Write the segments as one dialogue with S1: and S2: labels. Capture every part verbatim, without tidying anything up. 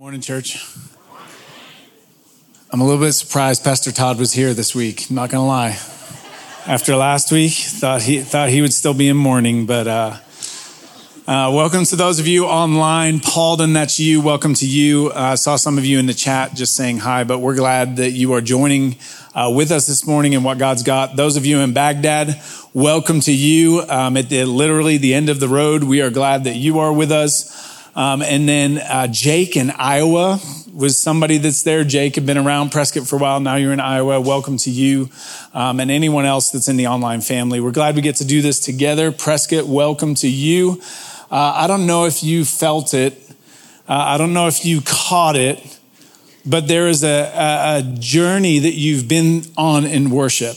S1: Morning, church. I'm a little bit surprised Pastor Todd was here this week. Not gonna lie. After last week, thought he thought he would still be in mourning, but uh, uh, welcome to those of you online. Paulden, that's you. Welcome to you. I uh, saw some of you in the chat just saying hi, but we're glad that you are joining uh, with us this morning in what God's got. Those of you in Baghdad, welcome to you. Um, at the, literally the end of the road, we are glad that you are with us. Um, and then uh, Jake in Iowa was somebody that's there. Jake had been around Prescott for a while. Now you're in Iowa. Welcome to you um, and anyone else that's in the online family. We're glad we get to do this together. Prescott, welcome to you. Uh, I don't know if you felt it. Uh, I don't know if you caught it, but there is a, a, a journey that you've been on in worship.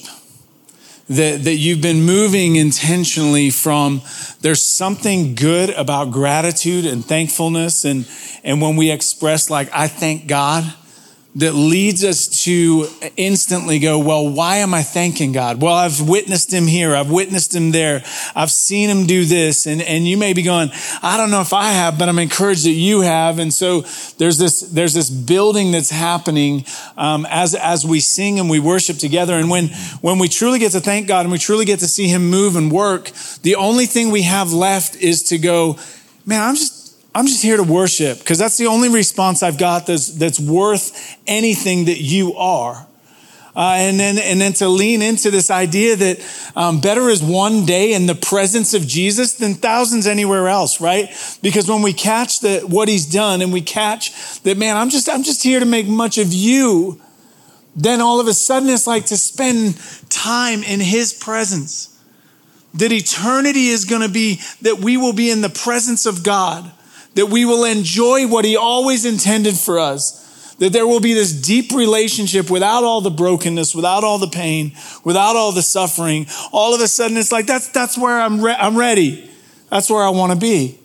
S1: That, that you've been moving intentionally from there's something good about gratitude and thankfulness. And, and when we express like, I thank God, that leads us to instantly go, well, why am I thanking God? Well, I've witnessed him here. I've witnessed him there. I've seen him do this. And, and you may be going, I don't know if I have, but I'm encouraged that you have. And so there's this, there's this building that's happening um, as, as we sing and we worship together. And when, when we truly get to thank God and we truly get to see him move and work, the only thing we have left is to go, man, I'm just, I'm just here to worship because that's the only response I've got that's, that's worth anything that you are. Uh, and then, and then to lean into this idea that um, better is one day in the presence of Jesus than thousands anywhere else, right? Because when we catch the, what he's done and we catch that, man, I'm just, I'm just here to make much of you. Then all of a sudden it's like to spend time in his presence. That eternity is going to be that we will be in the presence of God. That we will enjoy what he always intended for us. That there will be this deep relationship without all the brokenness, without all the pain, without all the suffering. All of a sudden it's like, that's, that's where I'm, re- I'm ready. That's where I want to be.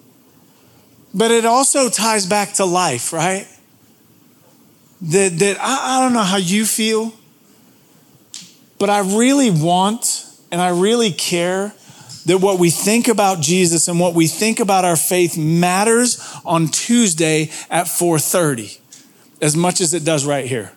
S1: But it also ties back to life, right? That, that I, I don't know how you feel, but I really want and I really care that what we think about Jesus and what we think about our faith matters on Tuesday at four thirty as much as it does right here.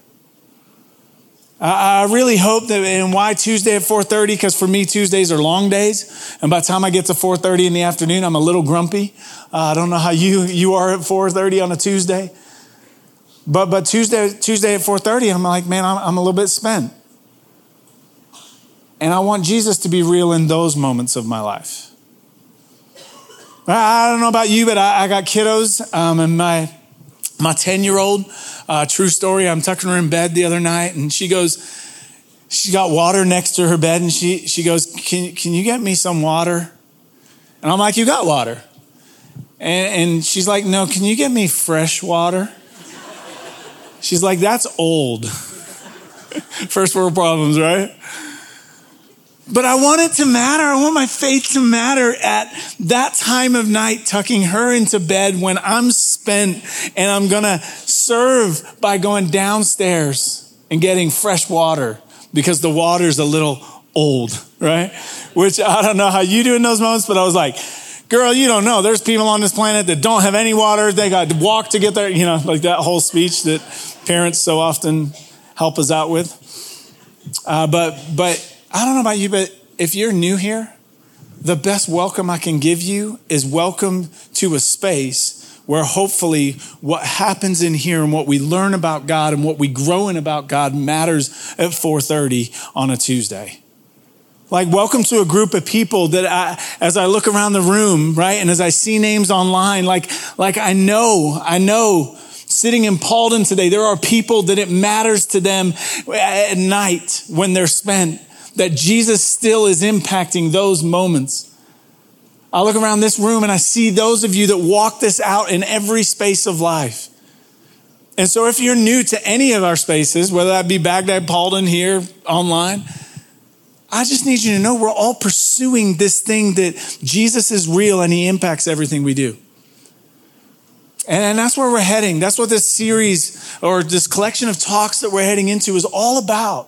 S1: I really hope that, and why Tuesday at four thirty? Because for me, Tuesdays are long days. And by the time I get to four thirty in the afternoon, I'm a little grumpy. Uh, I don't know how you, you are at four thirty on a Tuesday. But but Tuesday, Tuesday at four thirty, I'm like, man, I'm, I'm a little bit spent. And I want Jesus to be real in those moments of my life. I don't know about you, but I, I got kiddos. Um, and my my ten-year-old, uh, true story, I'm tucking her in bed the other night. And she goes, she's got water next to her bed. And she she goes, can, can you get me some water? And I'm like, you got water. And, and she's like, no, can you get me fresh water? She's like, that's old. First world problems, right? But I want it to matter. I want my faith to matter at that time of night, tucking her into bed when I'm spent and I'm going to serve by going downstairs and getting fresh water because the water's a little old, right? Which I don't know how you do in those moments, but I was like, girl, you don't know. There's people on this planet that don't have any water. They got to walk to get there, you know, like that whole speech that parents so often help us out with. Uh, but, but, I don't know about you, but if you're new here, the best welcome I can give you is welcome to a space where hopefully what happens in here and what we learn about God and what we grow in about God matters at four thirty on a Tuesday. Like, welcome to a group of people that I, as I look around the room, right, and as I see names online, like, like I know, I know sitting in Paulden today, there are people that it matters to them at night when they're spent. That Jesus still is impacting those moments. I look around this room and I see those of you that walk this out in every space of life. And so if you're new to any of our spaces, whether that be Baghdad, Paulden, here, online, I just need you to know we're all pursuing this thing that Jesus is real and he impacts everything we do. And that's where we're heading. That's what this series or this collection of talks that we're heading into is all about.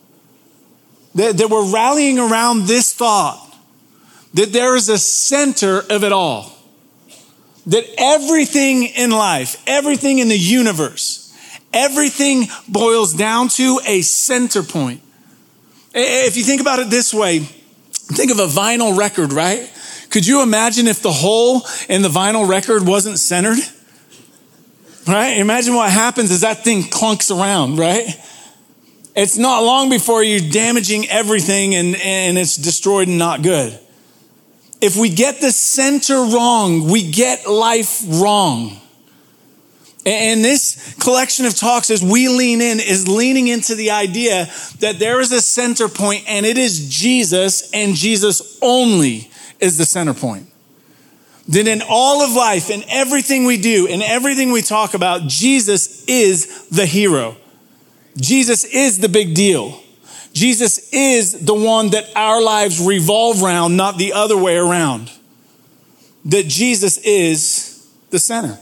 S1: That, that we're rallying around this thought, that there is a center of it all. that everything in life, everything in the universe, everything boils down to a center point. If you think about it this way, think of a vinyl record, right? Could you imagine if the hole in the vinyl record wasn't centered? Right? Imagine what happens as that thing clunks around, right? It's not long before you're damaging everything and, and it's destroyed and not good. If we get the center wrong, we get life wrong. And this collection of talks, as we lean in, is leaning into the idea that there is a center point, and it is Jesus, and Jesus only is the center point. That in all of life, in everything we do, in everything we talk about, Jesus is the hero. Jesus is the big deal. Jesus is the one that our lives revolve around, not the other way around. That Jesus is the center.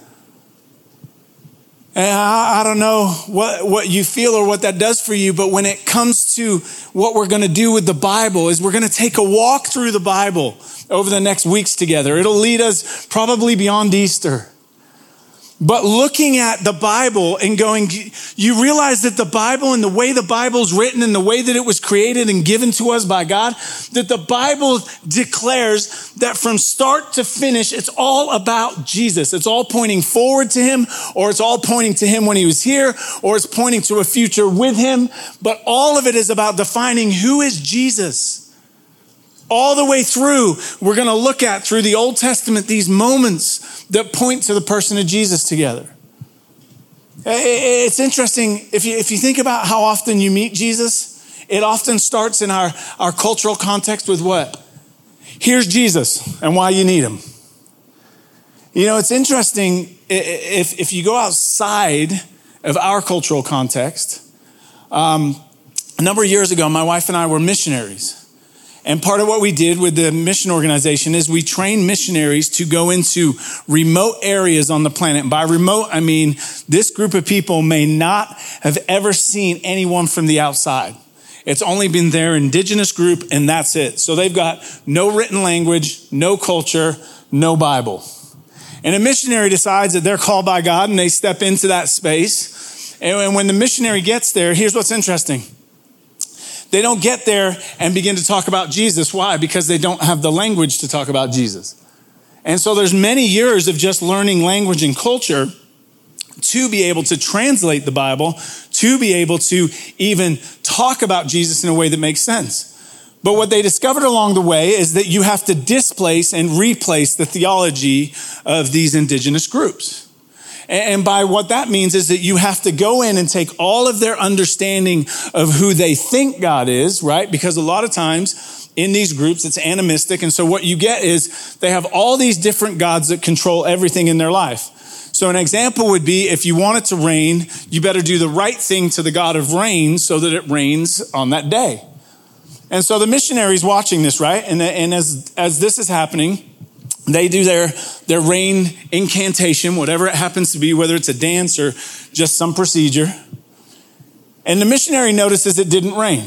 S1: And I, I don't know what, what you feel or what that does for you, but when it comes to what we're going to do with the Bible is we're going to take a walk through the Bible over the next weeks together. It'll lead us probably beyond Easter. But looking at the Bible and going, you realize that the Bible and the way the Bible's written and the way that it was created and given to us by God, that the Bible declares that from start to finish, it's all about Jesus. It's all pointing forward to him, or it's all pointing to him when he was here, or it's pointing to a future with him. But all of it is about defining who is Jesus. All the way through, we're going to look at through the Old Testament, these moments that point to the person of Jesus together. It's interesting, if you, if you think about how often you meet Jesus, it often starts in our, our cultural context with what? Here's Jesus and why you need him. You know, it's interesting, if, if you go outside of our cultural context, um, a number of years ago, my wife and I were missionaries. And part of what we did with the mission organization is we trained missionaries to go into remote areas on the planet. And by remote, I mean this group of people may not have ever seen anyone from the outside. It's only been their indigenous group, and that's it. So they've got no written language, no culture, no Bible. And a missionary decides that they're called by God, and they step into that space. And when the missionary gets there, here's what's interesting. They don't get there and begin to talk about Jesus. Why? Because they don't have the language to talk about Jesus. And so there's many years of just learning language and culture to be able to translate the Bible, to be able to even talk about Jesus in a way that makes sense. But what they discovered along the way is that you have to displace and replace the theology of these indigenous groups. And by what that means is that you have to go in and take all of their understanding of who they think God is, right? Because a lot of times in these groups, it's animistic. And so what you get is they have all these different gods that control everything in their life. So an example would be if you want it to rain, you better do the right thing to the God of rain so that it rains on that day. And so the missionaries watching this, right? And, and as, as this is happening, they do their, their rain incantation, whatever it happens to be, whether it's a dance or just some procedure. And the missionary notices it didn't rain.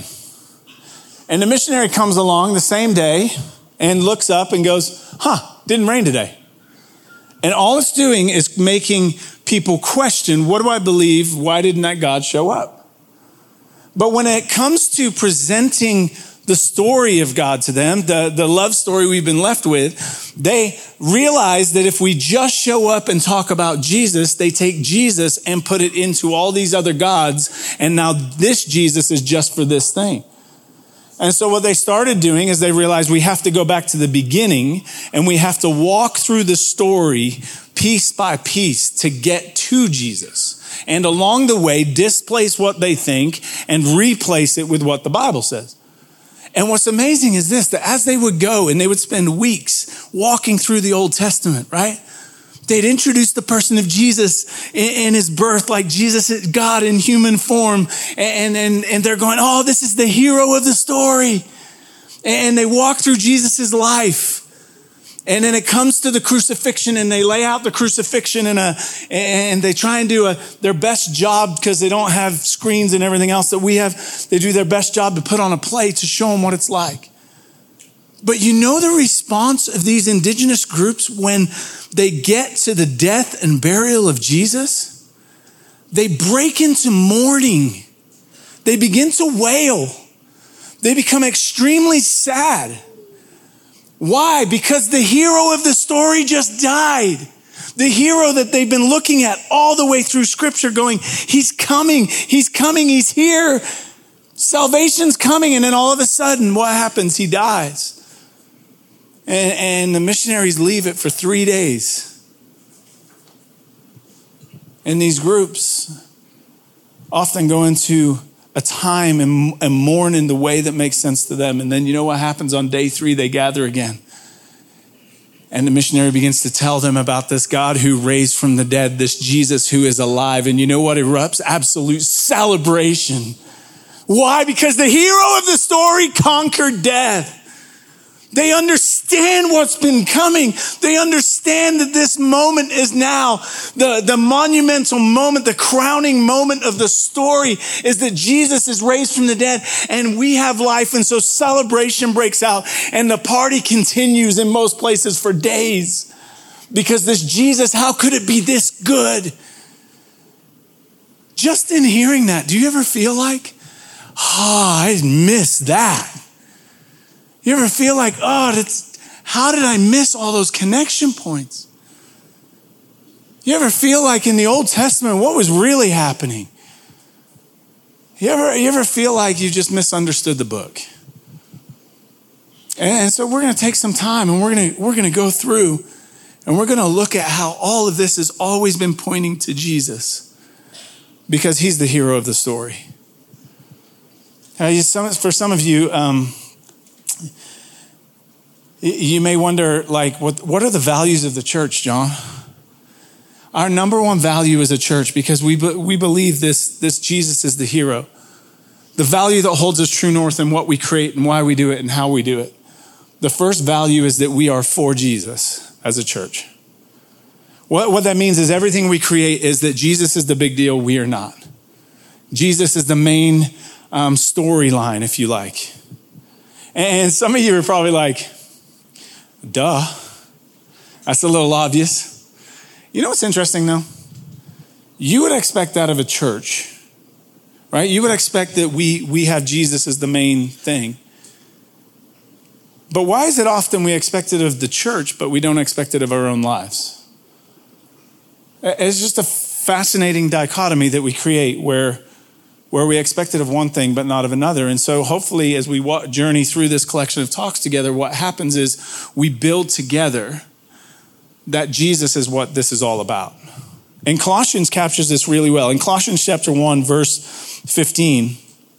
S1: And the missionary comes along the same day and looks up and goes, huh, didn't rain today. And all it's doing is making people question, what do I believe? Why didn't that God show up? But when it comes to presenting the story of God to them, the, the love story we've been left with, they realize that if we just show up and talk about Jesus, they take Jesus and put it into all these other gods. And now this Jesus is just for this thing. And so what they started doing is they realized we have to go back to the beginning and we have to walk through the story piece by piece to get to Jesus. And along the way, displace what they think and replace it with what the Bible says. And what's amazing is this, that as they would go and they would spend weeks walking through the Old Testament, right? They'd introduce the person of Jesus in, in his birth, like Jesus is God in human form. And, and, and they're going, oh, this is the hero of the story. And they walk through Jesus's life. And then it comes to the crucifixion and they lay out the crucifixion in a, and they try and do a, their best job because they don't have screens and everything else that we have. They do their best job to put on a play to show them what it's like. But you know the response of these indigenous groups when they get to the death and burial of Jesus? They break into mourning. They begin to wail. They become extremely sad. Why? Because the hero of the story just died. The hero that they've been looking at all the way through Scripture going, he's coming, he's coming, he's here. Salvation's coming. And then all of a sudden, what happens? He dies. And, and the missionaries leave it for three days. And these groups often go into a time and, and mourn in the way that makes sense to them. And then you know what happens on day three? They gather again. And the missionary begins to tell them about this God who raised from the dead, this Jesus who is alive. And you know what erupts? Absolute celebration. Why? Because the hero of the story conquered death. They understand what's been coming. They understand that this moment is now the, the monumental moment, the crowning moment of the story is that Jesus is raised from the dead and we have life. And so celebration breaks out and the party continues in most places for days because this Jesus, how could it be this good? Just in hearing that, do you ever feel like, oh, I miss that? You ever feel like, oh, that's, how did I miss all those connection points? You ever feel like in the Old Testament, what was really happening? You ever, you ever feel like you just misunderstood the book? And, and so we're going to take some time and we're going to, we're going to go through and we're going to look at how all of this has always been pointing to Jesus because he's the hero of the story. Now, you, some, for some of you, um, you may wonder, like, what, what are the values of the church, John? Our number one value as a church, because we we believe this, this Jesus is the hero. The value that holds us true north in what we create and why we do it and how we do it. The first value is that we are for Jesus as a church. What, what that means is everything we create is that Jesus is the big deal, we are not. Jesus is the main um, storyline, if you like. And some of you are probably like, duh, that's a little obvious. You know what's interesting though? You would expect that of a church, right? You would expect that we, we have Jesus as the main thing. But why is it often we expect it of the church, but we don't expect it of our own lives? It's just a fascinating dichotomy that we create where where we expect it of one thing, but not of another. And so hopefully as we walk, journey through this collection of talks together, what happens is we build together that Jesus is what this is all about. And Colossians captures this really well. In Colossians chapter one, verse fifteen,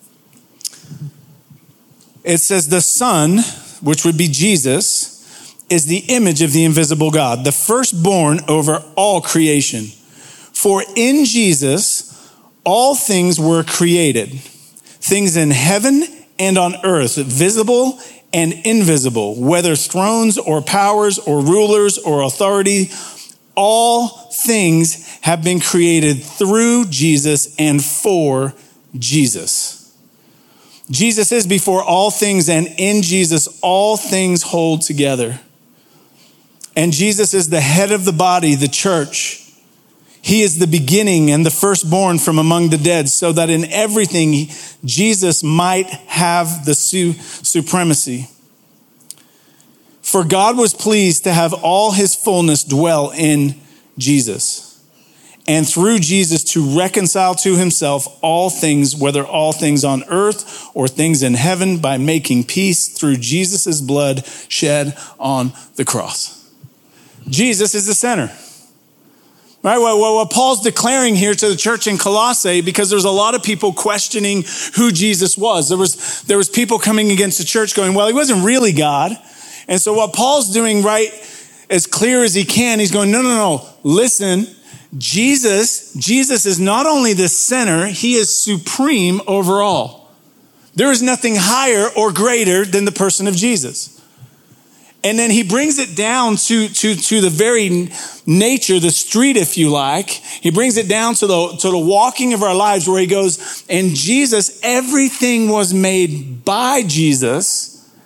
S1: it says, the Son, which would be Jesus, is the image of the invisible God, the firstborn over all creation. For in Jesus, all things were created, things in heaven and on earth, visible and invisible, whether thrones or powers or rulers or authority, all things have been created through Jesus and for Jesus. Jesus is before all things, and in Jesus, all things hold together. And Jesus is the head of the body, the church. He is the beginning and the firstborn from among the dead, so that in everything Jesus might have the su- supremacy. For God was pleased to have all his fullness dwell in Jesus, and through Jesus to reconcile to himself all things, whether all things on earth or things in heaven, by making peace through Jesus' blood shed on the cross. Jesus is the center. Right, what, what Paul's declaring here to the church in Colossae, because there's a lot of people questioning who Jesus was. There was, there was people coming against the church going, well, he wasn't really God. And so what Paul's doing, right, as clear as he can, he's going, no, no, no, listen, Jesus, Jesus is not only the center, he is supreme over all. There is nothing higher or greater than the person of Jesus. And then he brings it down to, to, to the very nature, the street, if you like. He brings it down to the, to the walking of our lives where he goes, and Jesus, everything was made by Jesus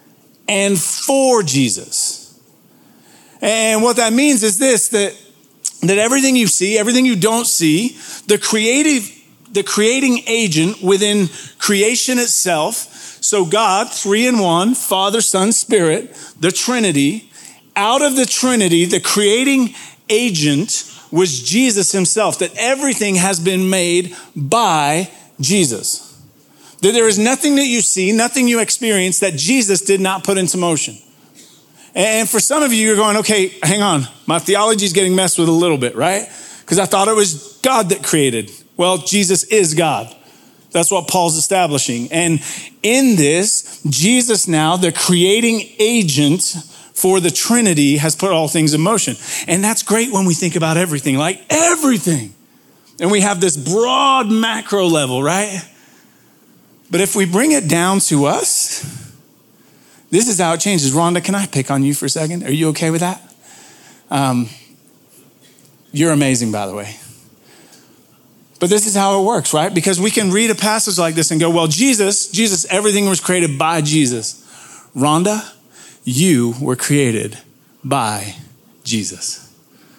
S1: and for Jesus. And what that means is this, that, that everything you see, everything you don't see, the creative, the creating agent within creation itself, so God, three in one, Father, Son, Spirit, the Trinity, out of the Trinity, the creating agent was Jesus himself, that everything has been made by Jesus. That there is nothing that you see, nothing you experience that Jesus did not put into motion. And for some of you, you're going, okay, hang on. My theology is getting messed with a little bit, right? Because I thought it was God that created. Well, Jesus is God. That's what Paul's establishing. And in this, Jesus now, the creating agent for the Trinity, has put all things in motion. And that's great when we think about everything, like everything. And we have this broad macro level, right? But if we bring it down to us, this is how it changes. Rhonda, can I pick on you for a second? Are you okay with that? Um, you're amazing, by the way. But this is how it works, right? Because we can read a passage like this and go, well, Jesus, Jesus, everything was created by Jesus. Rhonda, you were created by Jesus.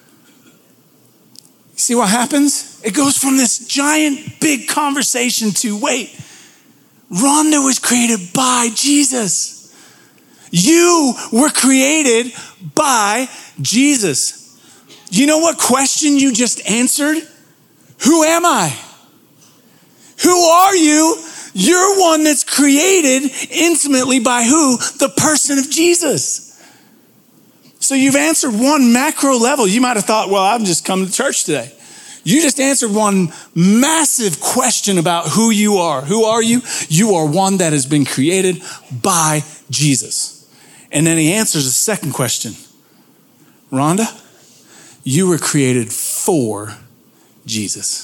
S1: See what happens? It goes from this giant, big conversation to, wait, Rhonda was created by Jesus. You were created by Jesus. You know what question you just answered? Who am I? Who are you? You're one that's created intimately by who? The person of Jesus. So you've answered one macro level. You might have thought, well, I'm just coming to church today. You just answered one massive question about who you are. Who are you? You are one that has been created by Jesus. And then he answers a second question. Rhonda, you were created for Jesus.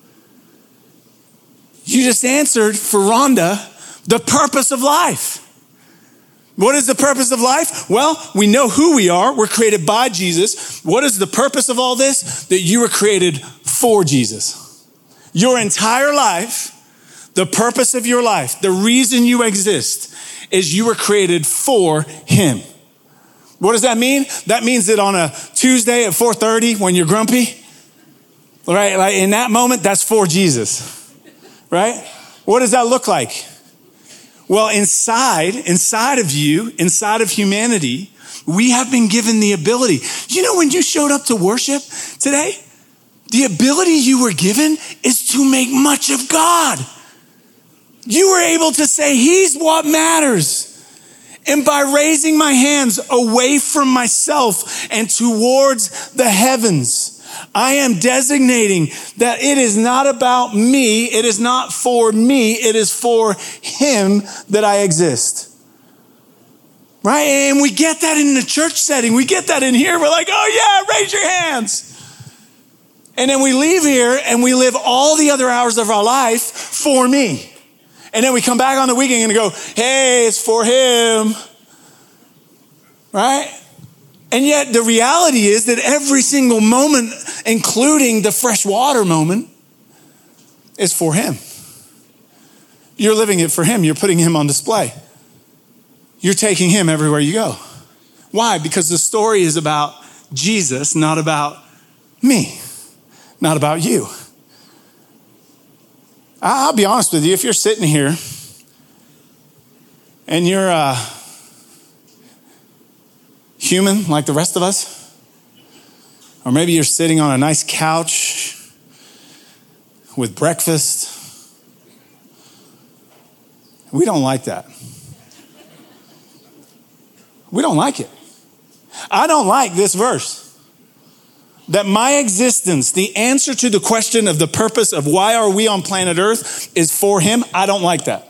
S1: You just answered for Rhonda the purpose of life. What is the purpose of life? Well, we know who we are. We're created by Jesus. What is the purpose of all this? That you were created for Jesus. Your entire life, the purpose of your life, the reason you exist is you were created for him. What does that mean? That means that on a Tuesday at four thirty when you're grumpy, right? Like in that moment, that's for Jesus. Right? What does that look like? Well, inside, inside of you, inside of humanity, we have been given the ability. You know, when you showed up to worship today, the ability you were given is to make much of God. You were able to say, he's what matters. And by raising my hands away from myself and towards the heavens, I am designating that it is not about me. It is not for me. It is for him that I exist. Right? And we get that in the church setting. We get that in here. We're like, oh yeah, raise your hands. And then we leave here and we live all the other hours of our life for me. And then we come back on the weekend and go, hey, it's for him. Right? And yet the reality is that every single moment, including the fresh water moment, is for him. You're living it for him. You're putting him on display. You're taking him everywhere you go. Why? Because the story is about Jesus, not about me, not about you. I'll be honest with you. If you're sitting here and you're uh, human like the rest of us, or maybe you're sitting on a nice couch with breakfast, we don't like that. We don't like it. I don't like this verse. That my existence, the answer to the question of the purpose of why are we on planet Earth is for him. I don't like that.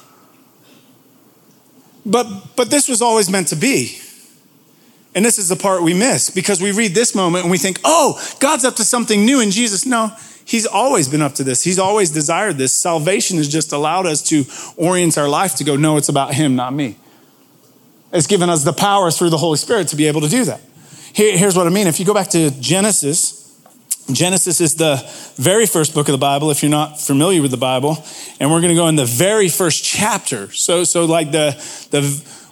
S1: But, but this was always meant to be. And this is the part we miss because we read this moment and we think, oh, God's up to something new in Jesus. No, he's always been up to this. He's always desired this. Salvation has just allowed us to orient our life to go, no, it's about him, not me. It's given us the power through the Holy Spirit to be able to do that. Here, here's what I mean. If you go back to Genesis, Genesis is the very first book of the Bible, if you're not familiar with the Bible. And we're going to go in the very first chapter. So, so like the, the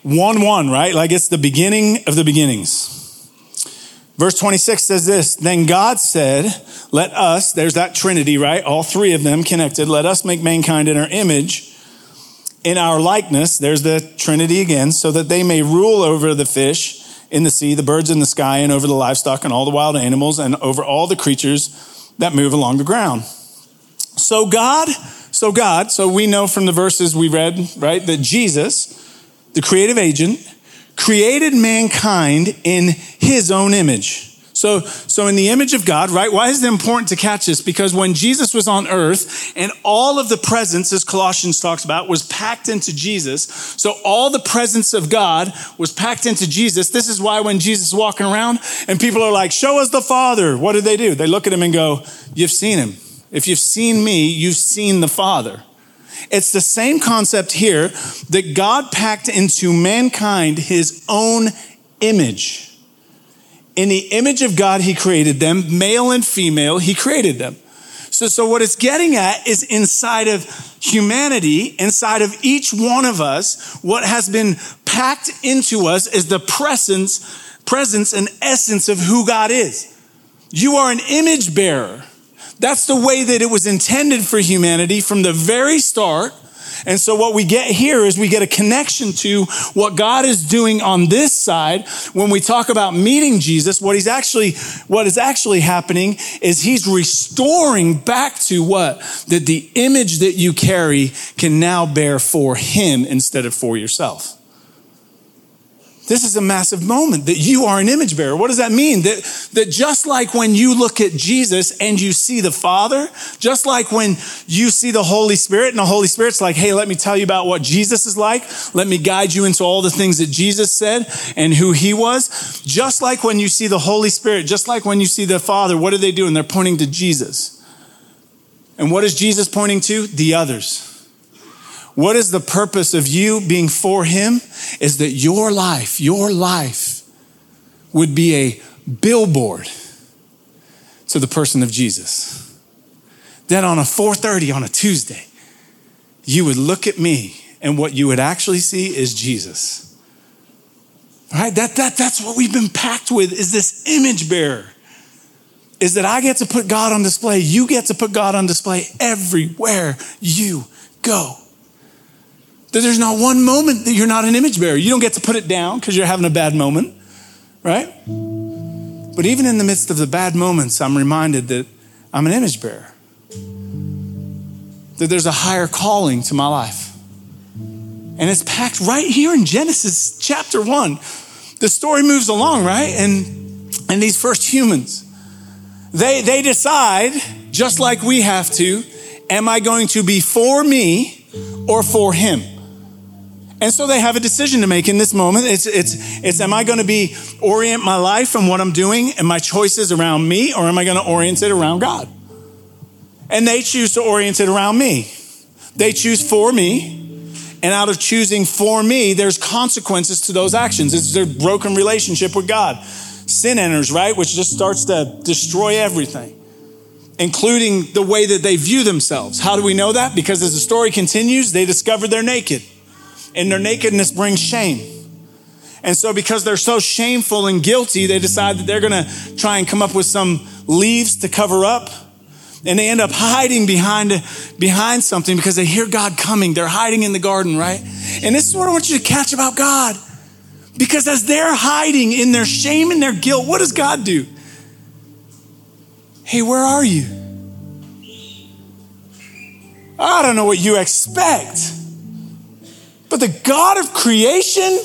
S1: one one, right? Like it's the beginning of the beginnings. Verse twenty-six says this, then God said, let us, there's that Trinity, right? All three of them connected. Let us make mankind in our image, in our likeness. There's the Trinity again, so that they may rule over the fish in the sea, the birds in the sky, and over the livestock and all the wild animals, and over all the creatures that move along the ground. So God, so God, so we know from the verses we read, right, that Jesus, the creative agent, created mankind in his own image. So, so in the image of God, right? Why is it important to catch this? Because when Jesus was on earth and all of the presence, as Colossians talks about, was packed into Jesus. So all the presence of God was packed into Jesus. This is why when Jesus is walking around and people are like, show us the Father. What do they do? They look at him and go, you've seen him. If you've seen me, you've seen the Father. It's the same concept here that God packed into mankind his own image. In the image of God, he created them, male and female, he created them. So, so what it's getting at is inside of humanity, inside of each one of us, what has been packed into us is the presence, presence and essence of who God is. You are an image bearer. That's the way that it was intended for humanity from the very start. And so what we get here is we get a connection to what God is doing on this side. When we talk about meeting Jesus, what he's actually, what is actually happening is he's restoring back to what? That the image that you carry can now bear for him instead of for yourself. This is a massive moment that you are an image bearer. What does that mean? That, that just like when you look at Jesus and you see the Father, just like when you see the Holy Spirit and the Holy Spirit's like, hey, let me tell you about what Jesus is like. Let me guide you into all the things that Jesus said and who he was. Just like when you see the Holy Spirit, just like when you see the Father, what are they doing? They're pointing to Jesus. And what is Jesus pointing to? The others. What is the purpose of you being for him? Is that your life, your life would be a billboard to the person of Jesus. Then on a four thirty on a Tuesday, you would look at me and what you would actually see is Jesus. All right, that, that, that's what we've been packed with, is this image bearer. Is that I get to put God on display. You get to put God on display everywhere you go. That there's not one moment that you're not an image bearer. You don't get to put it down because you're having a bad moment, right? But even in the midst of the bad moments, I'm reminded that I'm an image bearer. That there's a higher calling to my life. And it's packed right here in Genesis chapter one. The story moves along, right? And, and these first humans, they, they decide, just like we have to, am I going to be for me or for him? And so they have a decision to make in this moment. It's, it's, it's, am I going to be orient my life and what I'm doing and my choices around me, or am I going to orient it around God? And they choose to orient it around me. They choose for me. And out of choosing for me, there's consequences to those actions. It's their broken relationship with God. Sin enters, right? Which just starts to destroy everything, including the way that they view themselves. How do we know that? Because as the story continues, they discover they're naked. And their nakedness brings shame. And so because they're so shameful and guilty, they decide that they're going to try and come up with some leaves to cover up. And they end up hiding behind, behind something because they hear God coming. They're hiding in the garden, right? And this is what I want you to catch about God. Because as they're hiding in their shame and their guilt, what does God do? Hey, where are you? I don't know what you expect. But the God of creation,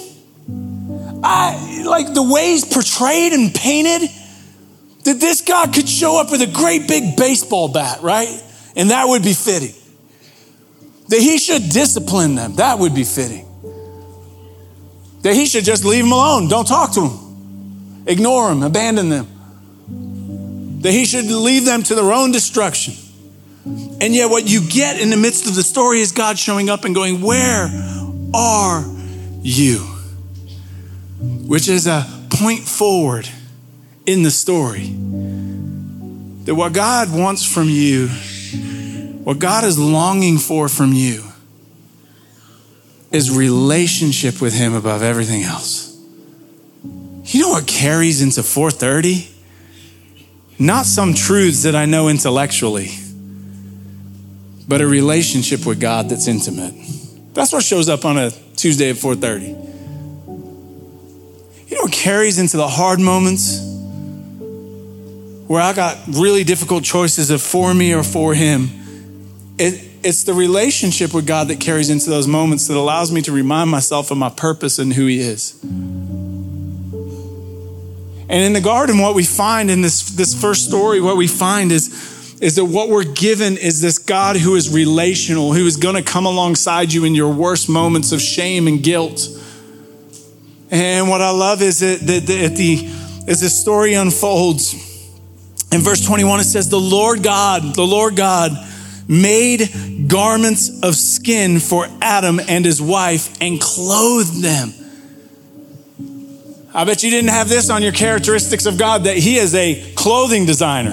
S1: I like the way he's portrayed and painted, that this God could show up with a great big baseball bat, right? And that would be fitting. That he should discipline them, that would be fitting. That he should just leave them alone, don't talk to them. Ignore them, abandon them. That he should leave them to their own destruction. And yet what you get in the midst of the story is God showing up and going, where are you? Which is a point forward in the story. That what God wants from you, what God is longing for from you, is relationship with him above everything else. You know what carries into four thirty? Not some truths that I know intellectually, but a relationship with God that's intimate. That's what shows up on a Tuesday at four thirty. You know what carries into the hard moments where I got really difficult choices of for me or for him? It, it's the relationship with God that carries into those moments that allows me to remind myself of my purpose and who he is. And in the garden, what we find in this, this first story, what we find is, is that what we're given is this God who is relational, who is going to come alongside you in your worst moments of shame and guilt. And what I love is that, that, that the, as the story unfolds, in verse twenty-one, it says, the Lord God, the Lord God made garments of skin for Adam and his wife and clothed them. I bet you didn't have this on your characteristics of God, that he is a clothing designer.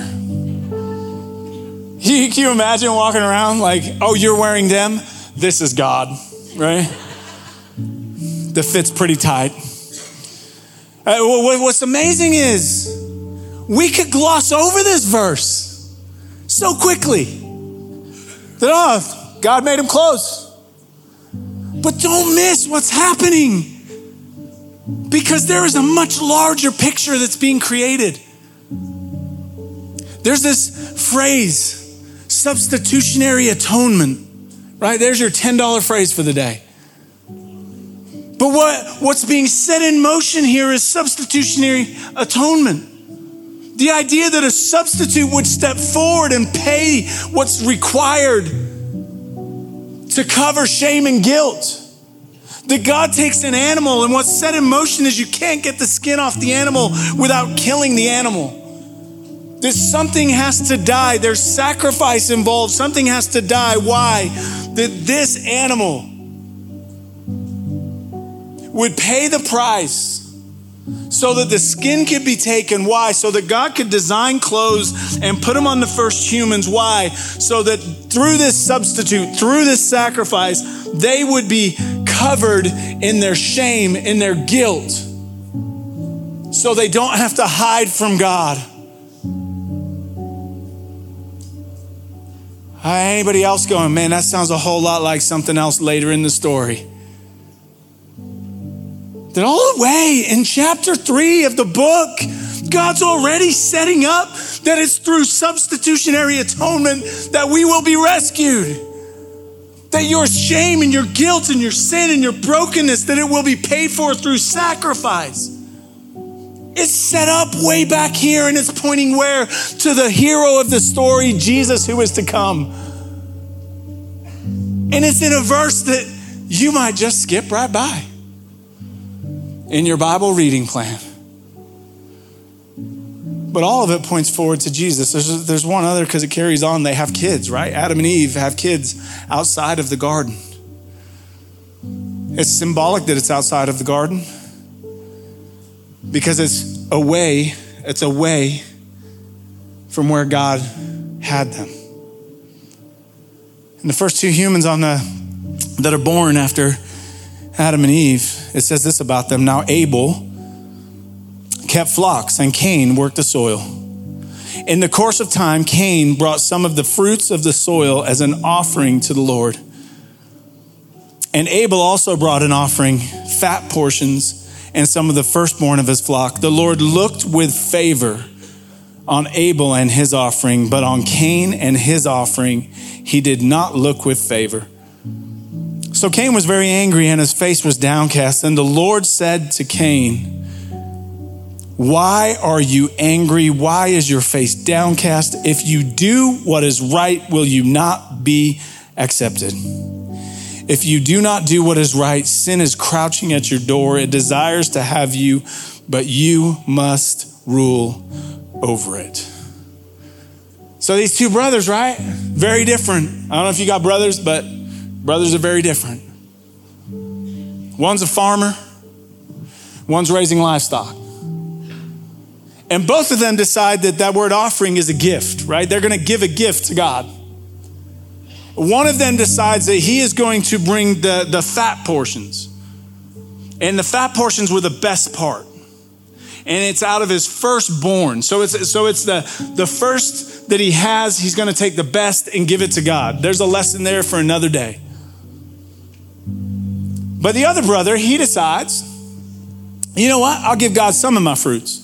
S1: Can you imagine walking around like, oh, you're wearing them? This is God, right? That fits pretty tight. Uh, what's amazing is we could gloss over this verse so quickly that, oh, God made him clothes. But don't miss what's happening, because there is a much larger picture that's being created. There's this phrase, substitutionary atonement, right? There's your ten dollar phrase for the day. But what, what's being set in motion here is substitutionary atonement. The idea that a substitute would step forward and pay what's required to cover shame and guilt. That God takes an animal, and what's set in motion is you can't get the skin off the animal without killing the animal. That something has to die. There's sacrifice involved. Something has to die. Why? That this animal would pay the price so that the skin could be taken. Why? So that God could design clothes and put them on the first humans. Why? So that through this substitute, through this sacrifice, they would be covered in their shame, in their guilt, so they don't have to hide from God. Anybody else going, man, that sounds a whole lot like something else later in the story? That all the way in chapter three of the book, God's already setting up that it's through substitutionary atonement that we will be rescued. That your shame and your guilt and your sin and your brokenness, that it will be paid for through sacrifice. It's set up way back here, and it's pointing where? To the hero of the story, Jesus, who is to come. And it's in a verse that you might just skip right by in your Bible reading plan. But all of it points forward to Jesus. There's, there's one other, because it carries on. They have kids, right? Adam and Eve have kids outside of the garden. It's symbolic that it's outside of the garden because it's away, it's away from where God had them. And the first two humans on the that are born after Adam and Eve, it says this about them. Now Abel kept flocks, and Cain worked the soil. In the course of time, Cain brought some of the fruits of the soil as an offering to the Lord. And Abel also brought an offering, fat portions, and some of the firstborn of his flock. The Lord looked with favor on Abel and his offering, but on Cain and his offering, he did not look with favor. So Cain was very angry, and his face was downcast. And the Lord said to Cain, why are you angry? Why is your face downcast? If you do what is right, will you not be accepted? If you do not do what is right, sin is crouching at your door. It desires to have you, but you must rule over it. So these two brothers, right? Very different. I don't know if you got brothers, but brothers are very different. One's a farmer. One's raising livestock. And both of them decide that that word offering is a gift, right? They're going to give a gift to God. one of them decides that he is going to bring the, the fat portions. And the fat portions were the best part. And it's out of his firstborn. So it's so it's the, the first that he has, he's going to take the best and give it to God. There's a lesson there for another day. But the other brother, he decides, you know what? I'll give God some of my fruits.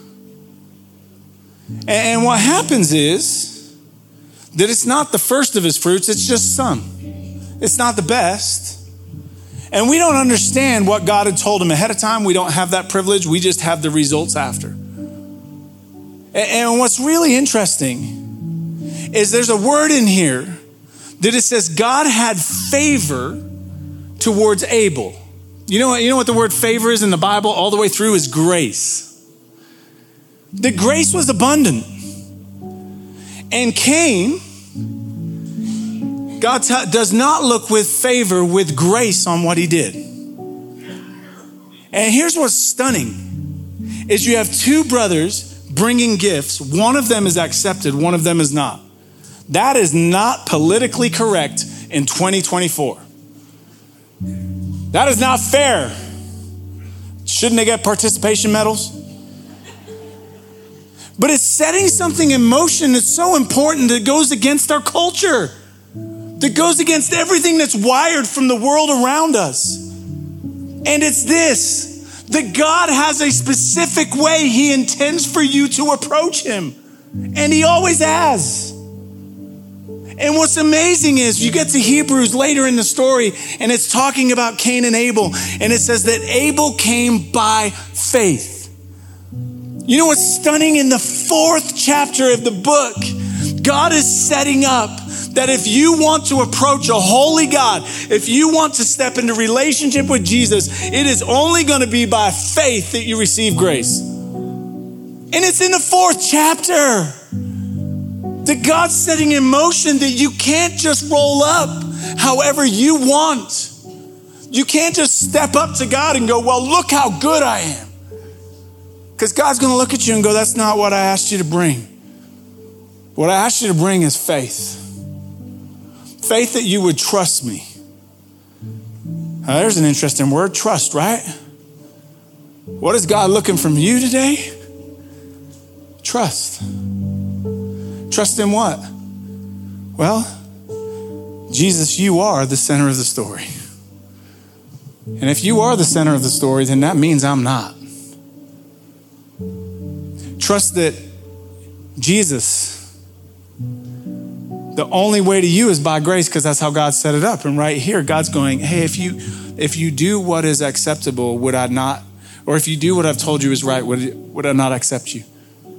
S1: And what happens is that it's not the first of his fruits, it's just some. It's not the best. And we don't understand what God had told him ahead of time. We don't have that privilege. We just have the results after. And what's really interesting is there's a word in here that it says God had favor towards Abel. You know what, you know what the word favor is in the Bible all the way through is grace. The grace was abundant. And Cain, God t- does not look with favor, with grace on what he did. And here's what's stunning, is you have two brothers bringing gifts. One of them is accepted, one of them is not. That is not politically correct in twenty twenty-four. That is not fair. Shouldn't they get participation medals? But it's setting something in motion that's so important that goes against our culture, that goes against everything that's wired from the world around us. And it's this, that God has a specific way he intends for you to approach him. And he always has. And what's amazing is you get to Hebrews later in the story and it's talking about Cain and Abel. And it says that Abel came by faith. You know what's stunning? In the fourth chapter of the book, God is setting up that if you want to approach a holy God, if you want to step into relationship with Jesus, it is only going to be by faith that you receive grace. And it's in the fourth chapter that God's setting in motion that you can't just roll up however you want. You can't just step up to God and go, well, look how good I am. Because God's going to look at you and go, that's not what I asked you to bring. What I asked you to bring is faith. Faith that you would trust me. Now, there's an interesting word, trust, right? What is God looking from you today? Trust. Trust in what? Well, Jesus, you are the center of the story. And if you are the center of the story, then that means I'm not. Trust that Jesus, the only way to you is by grace, because that's how God set it up. And right here, God's going, hey, if you if you do what is acceptable, would I not, or if you do what I've told you is right, would, would I not accept you?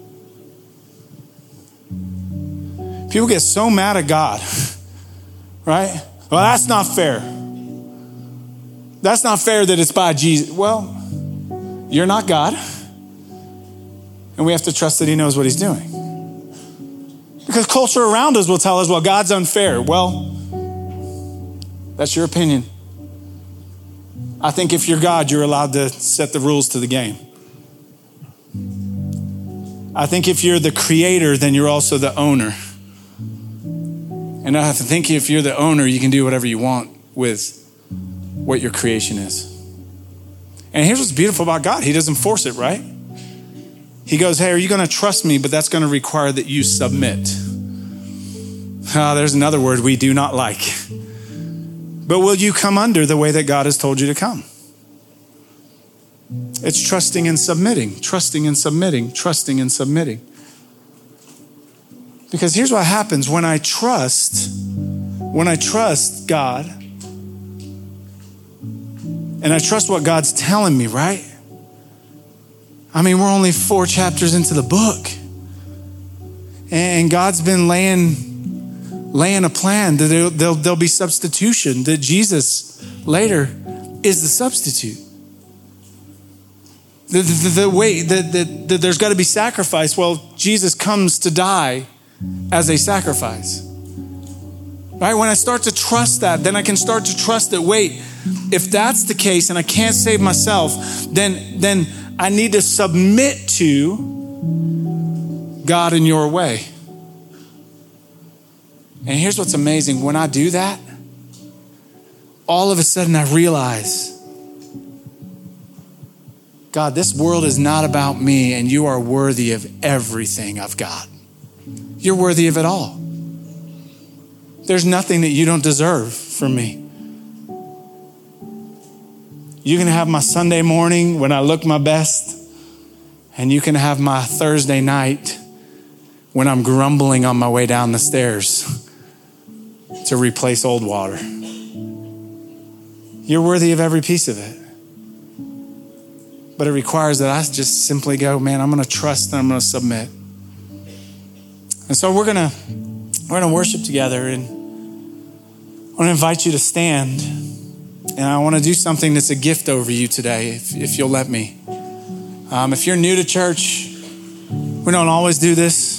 S1: People get so mad at God, right? Well, that's not fair. That's not fair that it's by Jesus. Well, you're not God. And we have to trust that he knows what he's doing. Because culture around us will tell us, well, God's unfair. Well, that's your opinion. I think if you're God, you're allowed to set the rules to the game. I think if you're the creator, then you're also the owner. And I think if you're the owner, you can do whatever you want with what your creation is. And here's what's beautiful about God. He doesn't force it, right? He goes, hey, are you going to trust me? But that's going to require that you submit. Oh, there's another word we do not like. But will you come under the way that God has told you to come? It's trusting and submitting, trusting and submitting, trusting and submitting. Because here's what happens when I trust, when I trust God, and I trust what God's telling me, right? I mean, we're only four chapters into the book. And God's been laying, laying a plan that there'll, there'll, there'll be substitution, that Jesus later is the substitute. The, the, the way that the, the, there's got to be sacrifice. Well, Jesus comes to die as a sacrifice. Right? When I start to trust that, then I can start to trust that, wait, if that's the case and I can't save myself, then, then I need to submit to God in your way. And here's what's amazing. When I do that, all of a sudden I realize, God, this world is not about me, and you are worthy of everything I've got. You're worthy of it all. There's nothing that you don't deserve from me. You can have my Sunday morning when I look my best, and you can have my Thursday night when I'm grumbling on my way down the stairs to replace old water. You're worthy of every piece of it. But it requires that I just simply go, man, I'm going to trust and I'm going to submit. And so we're going to we're going to worship together, and I want to invite you to stand. And I want to do something that's a gift over you today, if, if you'll let me. Um, if you're new to church, we don't always do this.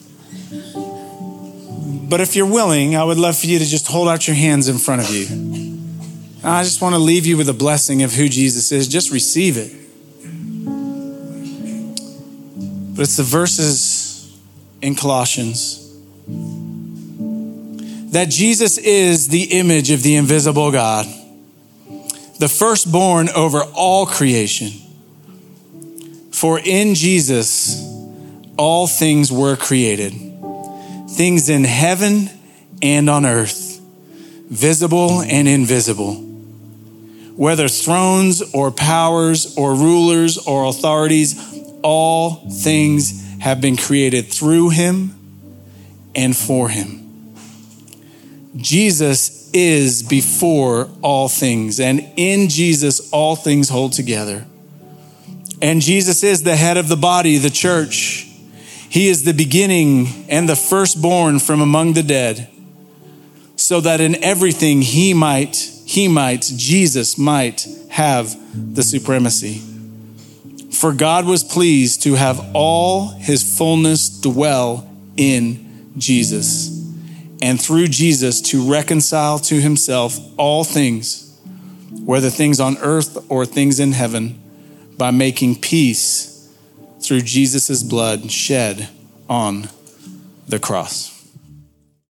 S1: But if you're willing, I would love for you to just hold out your hands in front of you. And I just want to leave you with a blessing of who Jesus is. Just receive it. But it's the verses in Colossians that Jesus is the image of the invisible God, the firstborn over all creation. For in Jesus, all things were created, things in heaven and on earth, visible and invisible, whether thrones or powers or rulers or authorities, all things have been created through him and for him. Jesus is before all things, and in Jesus all things hold together. And Jesus is the head of the body, the church. He is the beginning and the firstborn from among the dead, so that in everything he might, he might, Jesus might have the supremacy. For God was pleased to have all his fullness dwell in Jesus, and through Jesus to reconcile to himself all things, whether things on earth or things in heaven, by making peace through Jesus' blood shed on the cross.